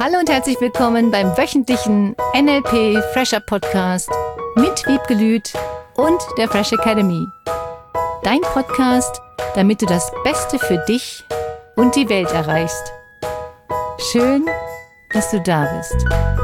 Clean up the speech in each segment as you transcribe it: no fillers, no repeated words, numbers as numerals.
Hallo und herzlich willkommen beim wöchentlichen NLP Fresher Podcast mit Wiebke Lüth und der Fresh Academy. Dein Podcast, damit du das Beste für dich und die Welt erreichst. Schön, dass du da bist.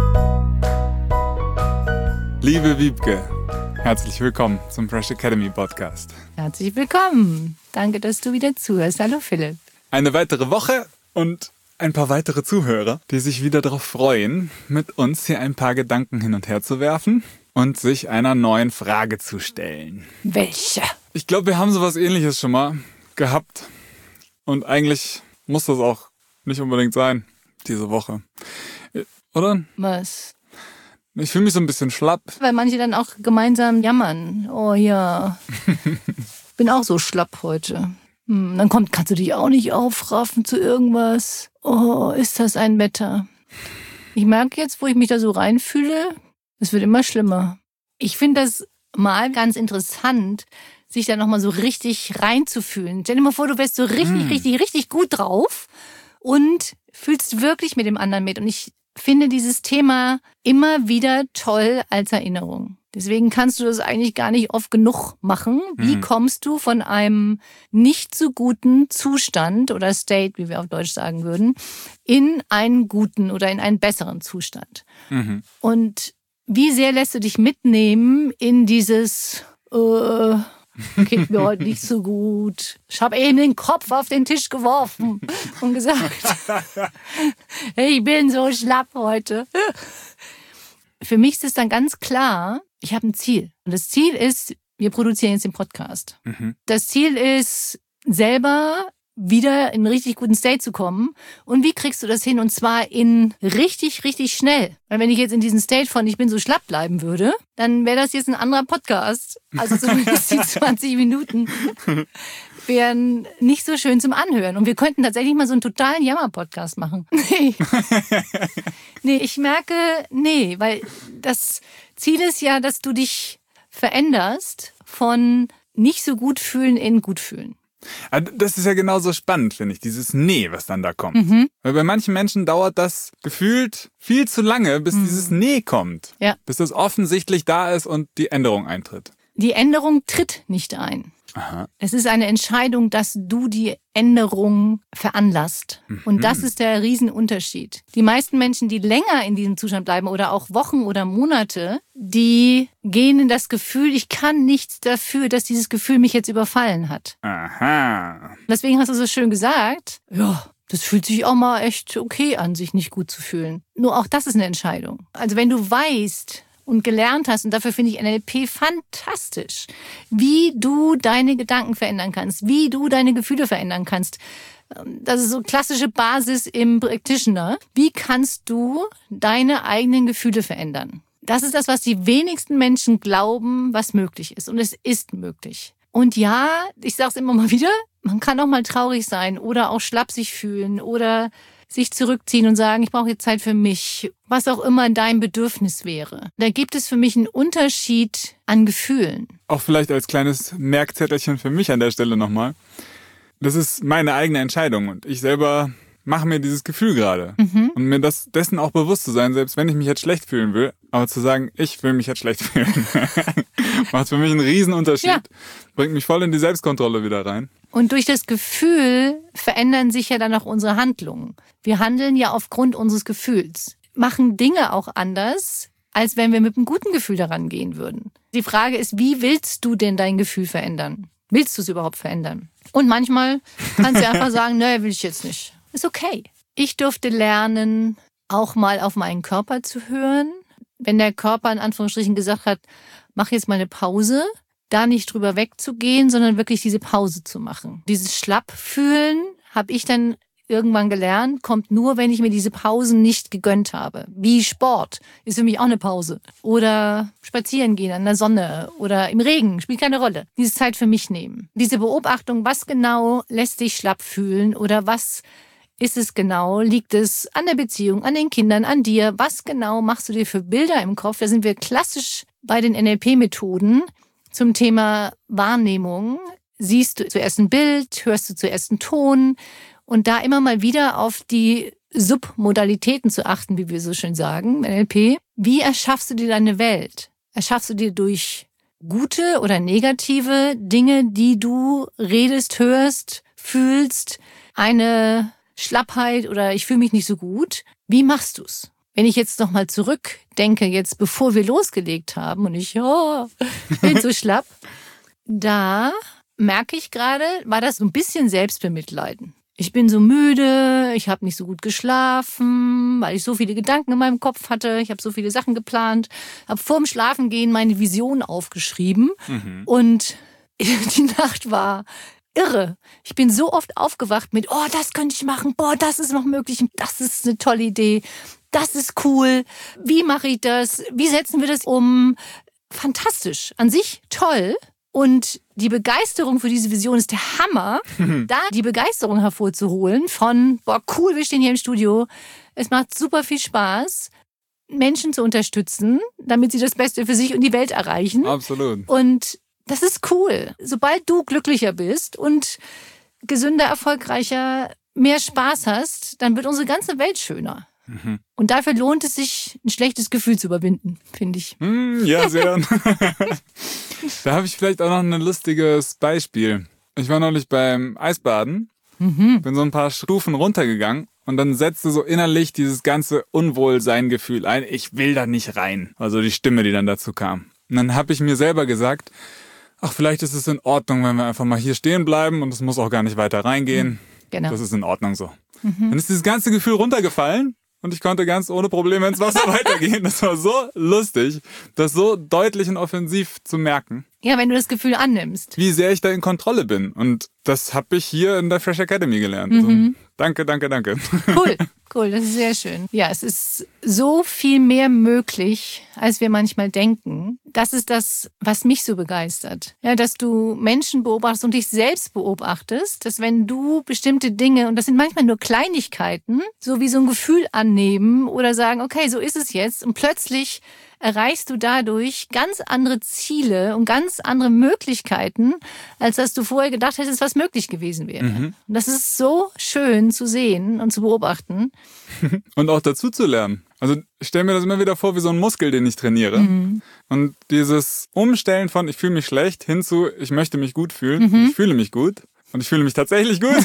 Liebe Wiebke, herzlich willkommen zum Fresh Academy Podcast. Herzlich willkommen. Danke, dass du wieder zuhörst. Hallo Philipp. Eine weitere Woche und ein paar weitere Zuhörer, die sich wieder darauf freuen, mit uns hier ein paar Gedanken hin und her zu werfen und sich einer neuen Frage zu stellen. Welche? Ich glaube, wir haben sowas Ähnliches schon mal gehabt. Und eigentlich muss das auch nicht unbedingt sein, diese Woche. Oder? Was? Ich fühle mich so ein bisschen schlapp. Weil manche dann auch gemeinsam jammern. Oh ja, bin auch so schlapp heute. Dann kannst du dich auch nicht aufraffen zu irgendwas. Oh, ist das ein Wetter. Ich merke jetzt, wo ich mich da so reinfühle, es wird immer schlimmer. Ich finde das mal ganz interessant, sich da nochmal so richtig reinzufühlen. Stell dir mal vor, du wärst so richtig gut drauf und fühlst wirklich mit dem anderen mit. Und ich finde dieses Thema immer wieder toll als Erinnerung. Deswegen kannst du das eigentlich gar nicht oft genug machen. Wie kommst du von einem nicht so guten Zustand oder State, wie wir auf Deutsch sagen würden, in einen guten oder in einen besseren Zustand? Und wie sehr lässt du dich mitnehmen in dieses geht mir heute nicht so gut. Ich habe eben den Kopf auf den Tisch geworfen und gesagt, hey, ich bin so schlapp heute. Für mich ist es dann ganz klar, ich habe ein Ziel. Und das Ziel ist, wir produzieren jetzt den Podcast. Das Ziel ist, selber wieder in einen richtig guten State zu kommen. Und wie kriegst du das hin? Und zwar in richtig schnell. Weil wenn ich jetzt in diesem State von ich bin so schlapp bleiben würde, dann wäre das jetzt ein anderer Podcast. Also zumindest die 20 Minuten wären nicht so schön zum Anhören. Und wir könnten tatsächlich mal so einen totalen Jammer-Podcast machen. Nee, ich merke, weil das Ziel ist ja, dass du dich veränderst von nicht so gut fühlen in gut fühlen. Das ist ja genauso spannend, finde ich, dieses Nee, was dann da kommt. Weil bei manchen Menschen dauert das gefühlt viel zu lange, bis dieses Nee kommt. Ja. Bis das offensichtlich da ist und die Änderung eintritt. Die Änderung tritt nicht ein. Aha. Es ist eine Entscheidung, dass du die Änderung veranlasst. Und das ist der Riesenunterschied. Die meisten Menschen, die länger in diesem Zustand bleiben oder auch Wochen oder Monate, die gehen in das Gefühl, ich kann nichts dafür, dass dieses Gefühl mich jetzt überfallen hat. Aha. Deswegen hast du so schön gesagt, ja, das fühlt sich auch mal echt okay an, sich nicht gut zu fühlen. Nur auch das ist eine Entscheidung. Also wenn du weißt und gelernt hast, und dafür finde ich NLP fantastisch, wie du deine Gedanken verändern kannst, wie du deine Gefühle verändern kannst. Das ist so klassische Basis im Practitioner. Wie kannst du deine eigenen Gefühle verändern? Das ist das, was die wenigsten Menschen glauben, was möglich ist. Und es ist möglich. Und ja, ich sage es immer mal wieder, man kann auch mal traurig sein oder auch schlapp sich fühlen oder sich zurückziehen und sagen, ich brauche jetzt Zeit für mich, was auch immer dein Bedürfnis wäre. Da gibt es für mich einen Unterschied an Gefühlen. Auch vielleicht als kleines Merkzettelchen für mich an der Stelle nochmal. Das ist meine eigene Entscheidung und ich selber mache mir dieses Gefühl gerade. Und mir dessen auch bewusst zu sein, selbst wenn ich mich jetzt schlecht fühlen will, aber zu sagen, ich will mich jetzt schlecht fühlen, macht für mich einen Riesen-Unterschied. Ja. Bringt mich voll in die Selbstkontrolle wieder rein. Und durch das Gefühl verändern sich ja dann auch unsere Handlungen. Wir handeln ja aufgrund unseres Gefühls, machen Dinge auch anders, als wenn wir mit einem guten Gefühl daran gehen würden. Die Frage ist, wie willst du denn dein Gefühl verändern? Willst du es überhaupt verändern? Und manchmal kannst du einfach sagen, will ich jetzt nicht. Ist okay. Ich durfte lernen, auch mal auf meinen Körper zu hören. Wenn der Körper in Anführungsstrichen gesagt hat, mach jetzt mal eine Pause, da nicht drüber wegzugehen, sondern wirklich diese Pause zu machen. Dieses Schlappfühlen habe ich dann irgendwann gelernt, kommt nur, wenn ich mir diese Pausen nicht gegönnt habe. Wie Sport ist für mich auch eine Pause. Oder spazieren gehen an der Sonne oder im Regen, spielt keine Rolle. Diese Zeit für mich nehmen. Diese Beobachtung, was genau lässt dich schlapp fühlen oder was ist es genau? Liegt es an der Beziehung, an den Kindern, an dir? Was genau machst du dir für Bilder im Kopf? Da sind wir klassisch bei den NLP-Methoden zum Thema Wahrnehmung. Siehst du zuerst ein Bild, hörst du zuerst einen Ton und da immer mal wieder auf die Submodalitäten zu achten, wie wir so schön sagen, NLP. Wie erschaffst du dir deine Welt? Erschaffst du dir durch gute oder negative Dinge, die du redest, hörst, fühlst, eine Schlappheit oder ich fühle mich nicht so gut? Wie machst du's? Wenn ich jetzt nochmal zurückdenke, jetzt bevor wir losgelegt haben und ich bin so schlapp, da merke ich gerade, war das so ein bisschen Selbstbemitleiden. Ich bin so müde, ich habe nicht so gut geschlafen, weil ich so viele Gedanken in meinem Kopf hatte. Ich habe so viele Sachen geplant, habe vorm Schlafengehen meine Vision aufgeschrieben und die Nacht war irre. Ich bin so oft aufgewacht mit, das könnte ich machen, das ist noch möglich, das ist eine tolle Idee, das ist cool, wie mache ich das, wie setzen wir das um? Fantastisch, an sich toll. Und die Begeisterung für diese Vision ist der Hammer, da die Begeisterung hervorzuholen von, cool, wir stehen hier im Studio. Es macht super viel Spaß, Menschen zu unterstützen, damit sie das Beste für sich und die Welt erreichen. Absolut. Und das ist cool. Sobald du glücklicher bist und gesünder, erfolgreicher, mehr Spaß hast, dann wird unsere ganze Welt schöner. Und dafür lohnt es sich, ein schlechtes Gefühl zu überwinden, finde ich. Ja, sehr. Da habe ich vielleicht auch noch ein lustiges Beispiel. Ich war neulich beim Eisbaden, bin so ein paar Stufen runtergegangen und dann setzte so innerlich dieses ganze Unwohlsein-Gefühl ein. Ich will da nicht rein. Also die Stimme, die dann dazu kam. Und dann habe ich mir selber gesagt, vielleicht ist es in Ordnung, wenn wir einfach mal hier stehen bleiben und es muss auch gar nicht weiter reingehen. Genau. Das ist in Ordnung so. Dann ist dieses ganze Gefühl runtergefallen. Und ich konnte ganz ohne Probleme ins Wasser weitergehen. Das war so lustig, das so deutlich und offensiv zu merken. Ja, wenn du das Gefühl annimmst. Wie sehr ich da in Kontrolle bin. Und das habe ich hier in der Fresh Academy gelernt. Also, danke. Cool, das ist sehr schön. Ja, es ist so viel mehr möglich, als wir manchmal denken. Das ist das, was mich so begeistert. Ja, dass du Menschen beobachtest und dich selbst beobachtest, dass wenn du bestimmte Dinge, und das sind manchmal nur Kleinigkeiten, so wie so ein Gefühl annehmen oder sagen, okay, so ist es jetzt, und plötzlich erreichst du dadurch ganz andere Ziele und ganz andere Möglichkeiten, als dass du vorher gedacht hättest, was möglich gewesen wäre. Und das ist so schön zu sehen und zu beobachten. Und auch dazu zu lernen. Also ich stelle mir das immer wieder vor wie so ein Muskel, den ich trainiere. Und dieses Umstellen von ich fühle mich schlecht hin zu ich möchte mich gut fühlen, ich fühle mich gut. Und ich fühle mich tatsächlich gut.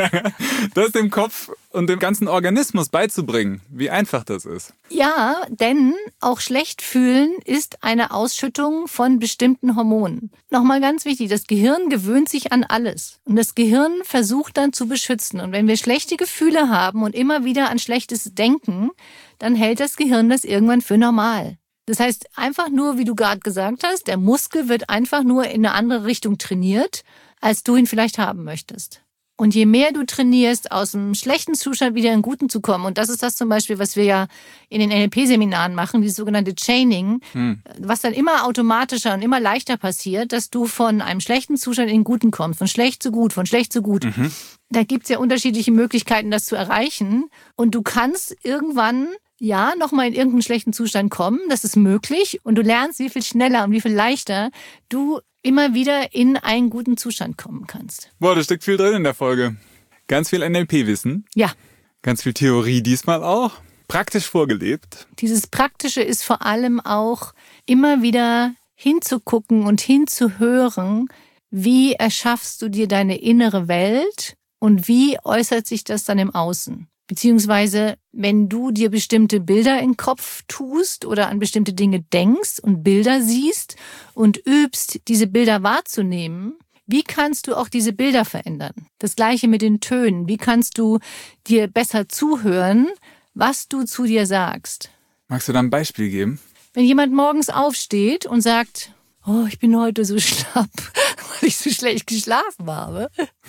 Das dem Kopf und dem ganzen Organismus beizubringen, wie einfach das ist. Ja, denn auch schlecht fühlen ist eine Ausschüttung von bestimmten Hormonen. Nochmal ganz wichtig, das Gehirn gewöhnt sich an alles. Und das Gehirn versucht dann zu beschützen. Und wenn wir schlechte Gefühle haben und immer wieder an Schlechtes denken, dann hält das Gehirn das irgendwann für normal. Das heißt, einfach nur, wie du gerade gesagt hast, der Muskel wird einfach nur in eine andere Richtung trainiert, als du ihn vielleicht haben möchtest. Und je mehr du trainierst, aus einem schlechten Zustand wieder in einen guten zu kommen, und das ist das zum Beispiel, was wir ja in den NLP-Seminaren machen, dieses sogenannte Chaining, was dann immer automatischer und immer leichter passiert, dass du von einem schlechten Zustand in den guten kommst, von schlecht zu gut, von schlecht zu gut. Da gibt's ja unterschiedliche Möglichkeiten, das zu erreichen. Und du kannst irgendwann nochmal in irgendeinen schlechten Zustand kommen, das ist möglich. Und du lernst, wie viel schneller und wie viel leichter du immer wieder in einen guten Zustand kommen kannst. Boah, da steckt viel drin in der Folge. Ganz viel NLP-Wissen. Ja. Ganz viel Theorie diesmal auch. Praktisch vorgelebt. Dieses Praktische ist vor allem auch immer wieder hinzugucken und hinzuhören, wie erschaffst du dir deine innere Welt und wie äußert sich das dann im Außen? Beziehungsweise, wenn du dir bestimmte Bilder in den Kopf tust oder an bestimmte Dinge denkst und Bilder siehst und übst, diese Bilder wahrzunehmen, wie kannst du auch diese Bilder verändern? Das Gleiche mit den Tönen. Wie kannst du dir besser zuhören, was du zu dir sagst? Magst du da ein Beispiel geben? Wenn jemand morgens aufsteht und sagt, ich bin heute so schlapp, weil ich so schlecht geschlafen habe,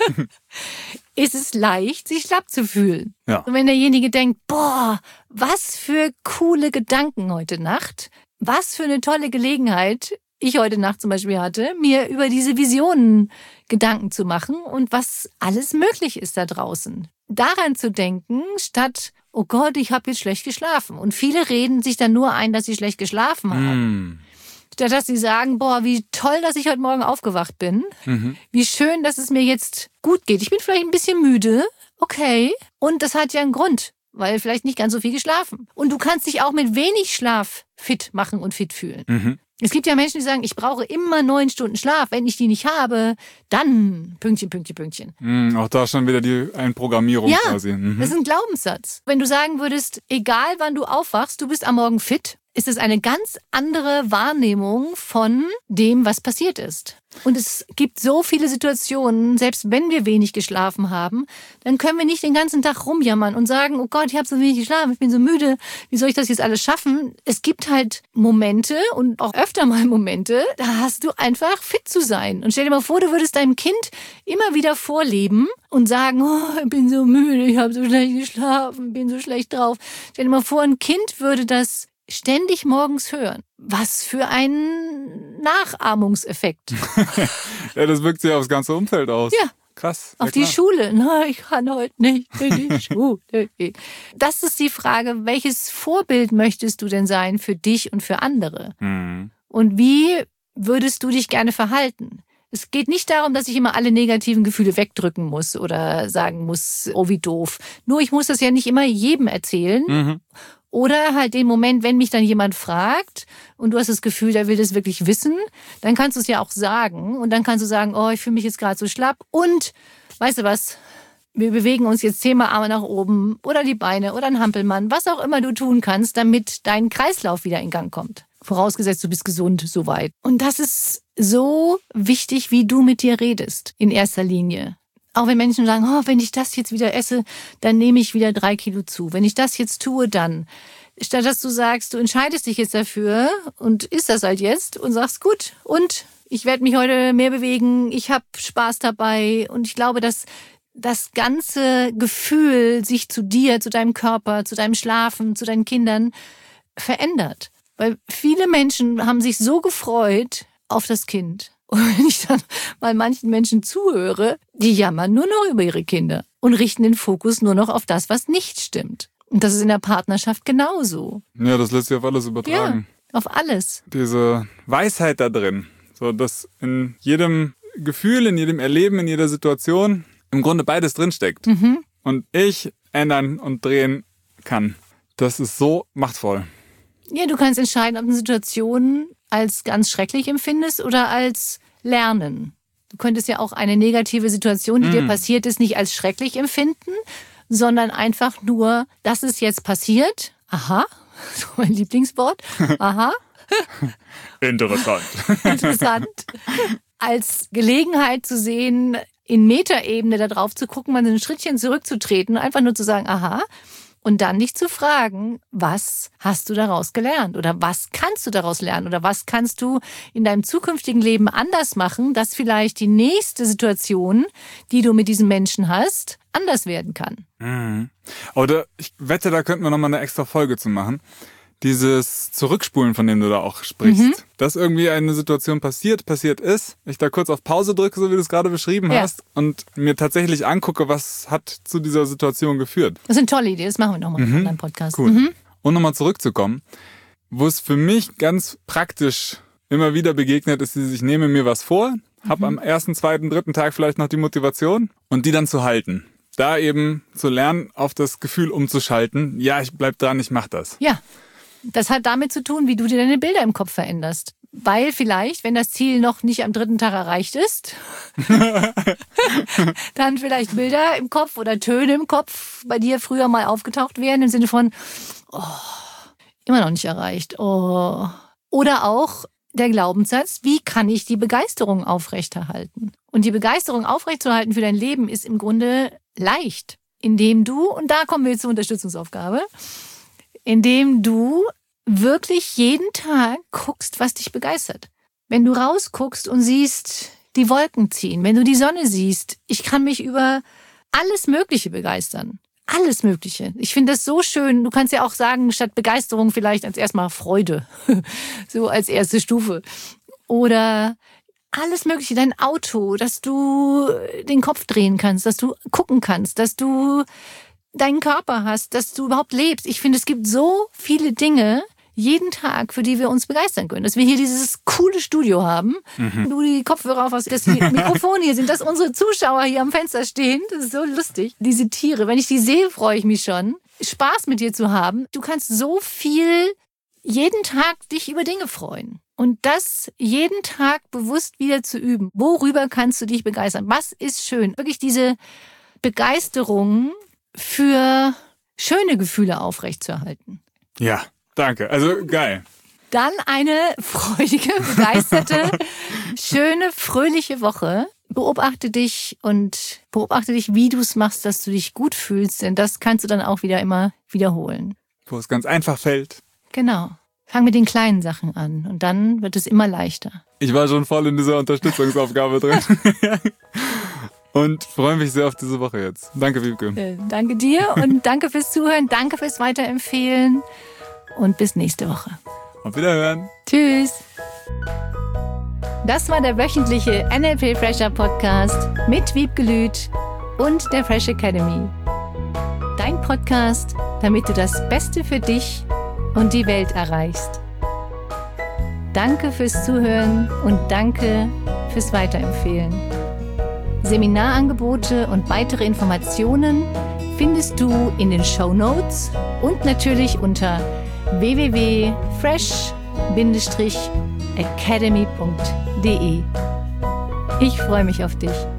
ist es leicht, sich schlapp zu fühlen. Ja. Und wenn derjenige denkt, was für coole Gedanken heute Nacht, was für eine tolle Gelegenheit ich heute Nacht zum Beispiel hatte, mir über diese Visionen Gedanken zu machen und was alles möglich ist da draußen. Daran zu denken, statt, oh Gott, ich habe jetzt schlecht geschlafen. Und viele reden sich dann nur ein, dass sie schlecht geschlafen haben. Statt dass sie sagen, wie toll, dass ich heute Morgen aufgewacht bin. Wie schön, dass es mir jetzt gut geht. Ich bin vielleicht ein bisschen müde, okay. Und das hat ja einen Grund. weil vielleicht nicht ganz so viel geschlafen. Und du kannst dich auch mit wenig Schlaf fit machen und fit fühlen. Mhm. Es gibt ja Menschen, die sagen, ich brauche immer 9 Stunden Schlaf. Wenn ich die nicht habe, dann Pünktchen, Pünktchen, Pünktchen. Auch da schon wieder die Einprogrammierung quasi. Das ist ein Glaubenssatz. Wenn du sagen würdest, egal wann du aufwachst, du bist am Morgen fit, ist es eine ganz andere Wahrnehmung von dem, was passiert ist. Und es gibt so viele Situationen, selbst wenn wir wenig geschlafen haben, dann können wir nicht den ganzen Tag rumjammern und sagen, oh Gott, ich habe so wenig geschlafen, ich bin so müde, wie soll ich das jetzt alles schaffen? Es gibt halt Momente und auch öfter mal Momente, da hast du einfach fit zu sein. Und stell dir mal vor, du würdest deinem Kind immer wieder vorleben und sagen, oh, ich bin so müde, ich habe so schlecht geschlafen, bin so schlecht drauf. Stell dir mal vor, ein Kind würde das ständig morgens hören. Was für ein Nachahmungseffekt. Ja, das wirkt sich aufs ganze Umfeld aus. Ja. Krass. Auf die Schule. Nein, ich kann heute nicht in die Schule gehen. Das ist die Frage, welches Vorbild möchtest du denn sein für dich und für andere? Mhm. Und wie würdest du dich gerne verhalten? Es geht nicht darum, dass ich immer alle negativen Gefühle wegdrücken muss oder sagen muss, oh wie doof. Nur ich muss das ja nicht immer jedem erzählen. Mhm. Oder halt den Moment, wenn mich dann jemand fragt und du hast das Gefühl, der will das wirklich wissen, dann kannst du es ja auch sagen. Und dann kannst du sagen, oh, ich fühle mich jetzt gerade so schlapp. Und, weißt du was, wir bewegen uns jetzt 10-mal Arme nach oben oder die Beine oder ein Hampelmann, was auch immer du tun kannst, damit dein Kreislauf wieder in Gang kommt. Vorausgesetzt, du bist gesund soweit. Und das ist so wichtig, wie du mit dir redest, in erster Linie. Auch wenn Menschen sagen, oh, wenn ich das jetzt wieder esse, dann nehme ich wieder 3 Kilo zu. Wenn ich das jetzt tue, dann. Statt dass du sagst, du entscheidest dich jetzt dafür und isst das halt jetzt und sagst, gut, und ich werde mich heute mehr bewegen, ich habe Spaß dabei. Und ich glaube, dass das ganze Gefühl sich zu dir, zu deinem Körper, zu deinem Schlafen, zu deinen Kindern verändert. Weil viele Menschen haben sich so gefreut auf das Kind. Und wenn ich dann mal manchen Menschen zuhöre, die jammern nur noch über ihre Kinder und richten den Fokus nur noch auf das, was nicht stimmt. Und das ist in der Partnerschaft genauso. Ja, das lässt sich auf alles übertragen. Ja, auf alles. Diese Weisheit da drin, so dass in jedem Gefühl, in jedem Erleben, in jeder Situation im Grunde beides drinsteckt. Mhm. Und ich ändern und drehen kann. Das ist so machtvoll. Ja, du kannst entscheiden, ob du eine Situation als ganz schrecklich empfindest oder als Lernen. Du könntest ja auch eine negative Situation, die dir passiert ist, nicht als schrecklich empfinden, sondern einfach nur, das ist jetzt passiert. Aha, so mein Lieblingswort. Aha. Interessant. Interessant. Als Gelegenheit zu sehen, in Metaebene da drauf zu gucken, mal ein Schrittchen zurückzutreten, einfach nur zu sagen, aha. Und dann dich zu fragen, was hast du daraus gelernt? Oder was kannst du daraus lernen? Oder was kannst du in deinem zukünftigen Leben anders machen, dass vielleicht die nächste Situation, die du mit diesem Menschen hast, anders werden kann? Mhm. Oder ich wette, da könnten wir nochmal eine extra Folge zu machen. Dieses Zurückspulen, von dem du da auch sprichst. Dass irgendwie eine Situation passiert ist, ich da kurz auf Pause drücke, so wie du es gerade beschrieben hast, und mir tatsächlich angucke, was hat zu dieser Situation geführt. Das ist eine tolle Idee, das machen wir nochmal in deinem Podcast. Cool. Und nochmal zurückzukommen, wo es für mich ganz praktisch immer wieder begegnet ist, ich nehme mir was vor, habe am 1., 2., 3. Tag vielleicht noch die Motivation und die dann zu halten. Da eben zu lernen, auf das Gefühl umzuschalten, ja, ich bleib dran, ich mach das. Ja. Das hat damit zu tun, wie du dir deine Bilder im Kopf veränderst. Weil vielleicht, wenn das Ziel noch nicht am 3. Tag erreicht ist, dann vielleicht Bilder im Kopf oder Töne im Kopf bei dir früher mal aufgetaucht wären, im Sinne von, oh, immer noch nicht erreicht. Oh. Oder auch der Glaubenssatz, wie kann ich die Begeisterung aufrechterhalten? Und die Begeisterung aufrechtzuerhalten für dein Leben ist im Grunde leicht, indem du, und da kommen wir jetzt zur Unterstützungsaufgabe, indem du wirklich jeden Tag guckst, was dich begeistert. Wenn du rausguckst und siehst, die Wolken ziehen, wenn du die Sonne siehst, ich kann mich über alles Mögliche begeistern. Alles Mögliche. Ich finde das so schön. Du kannst ja auch sagen, statt Begeisterung vielleicht als erstmal Freude. So als erste Stufe. Oder alles Mögliche, dein Auto, dass du den Kopf drehen kannst, dass du gucken kannst, dass du deinen Körper hast, dass du überhaupt lebst. Ich finde, es gibt so viele Dinge jeden Tag, für die wir uns begeistern können. Dass wir hier dieses coole Studio haben, du die Kopfhörer auf hast, dass die Mikrofone hier sind, dass unsere Zuschauer hier am Fenster stehen. Das ist so lustig. Diese Tiere, wenn ich die sehe, freue ich mich schon. Spaß mit dir zu haben. Du kannst so viel jeden Tag dich über Dinge freuen. Und das jeden Tag bewusst wieder zu üben. Worüber kannst du dich begeistern? Was ist schön? Wirklich diese Begeisterung für schöne Gefühle aufrechtzuerhalten. Ja, danke. Also geil. Dann eine freudige, begeisterte, schöne, fröhliche Woche. Beobachte dich, wie du es machst, dass du dich gut fühlst. Denn das kannst du dann auch wieder immer wiederholen. Wo es ganz einfach fällt. Genau. Fang mit den kleinen Sachen an und dann wird es immer leichter. Ich war schon voll in dieser Unterstützungsaufgabe drin. Und freue mich sehr auf diese Woche jetzt. Danke, Wiebke. Danke dir und danke fürs Zuhören. Danke fürs Weiterempfehlen. Und bis nächste Woche. Auf Wiederhören. Tschüss. Das war der wöchentliche NLP Fresher Podcast mit Wiebke Lüth und der Fresh Academy. Dein Podcast, damit du das Beste für dich und die Welt erreichst. Danke fürs Zuhören und danke fürs Weiterempfehlen. Seminarangebote und weitere Informationen findest du in den Shownotes und natürlich unter www.fresh-academy.de. Ich freue mich auf dich.